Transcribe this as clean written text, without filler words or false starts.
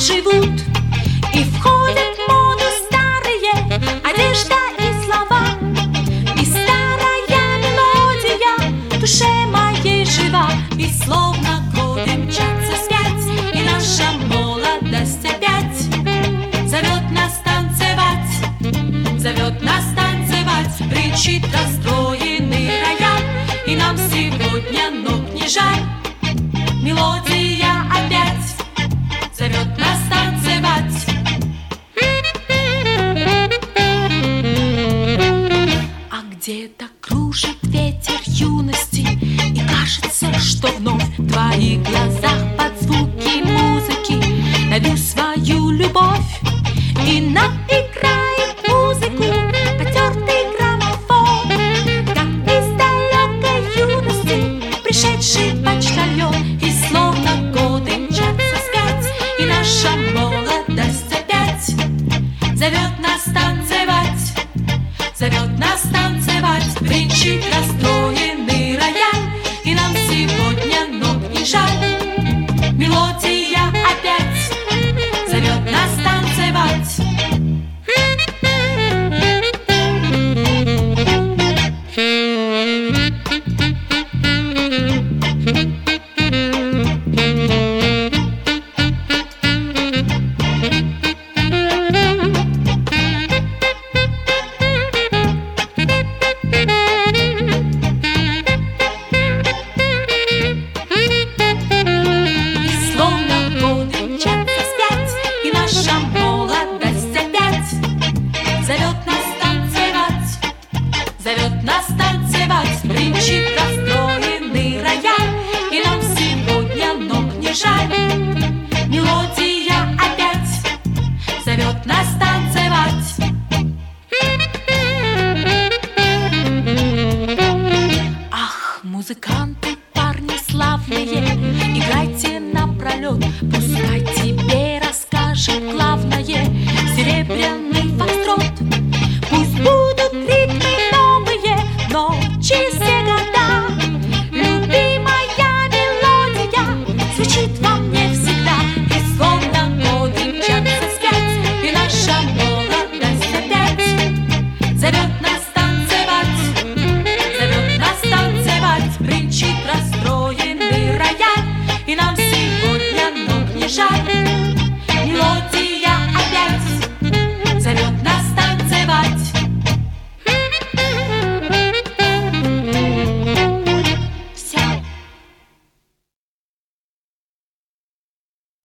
живут. И входят в моду старые одежда и слова, и старая мелодия в душе моей жива. И словно годы мчатся вспять, и наша молодость опять зовет нас танцевать, зовет нас танцевать. Кричит расстроенный рояль, и нам сегодня ног не жаль. Мелодия опять зовет нас танцевать. А где-то кружит ветер юности, и кажется, что вновь в твоих глазах под звуки музыки найду свою любовь. И наиграет музыку потертый граммофон, как из далекой юности пришедший почтальон. И словно годы мчатся вспять, и наша молодость опять зовет нас танцевать, зовет нас танцевать. Кричит расстроенный рояль, и нам сегодня ног не жаль. Мелодия опять зовет нас танцевать. Зовет нас танцевать, кричит расстроенный рояль, и нам сегодня ног не жаль. Мелодия опять зовет нас танцевать. Ах, музыканты, парни славные, играйте напролет, пускай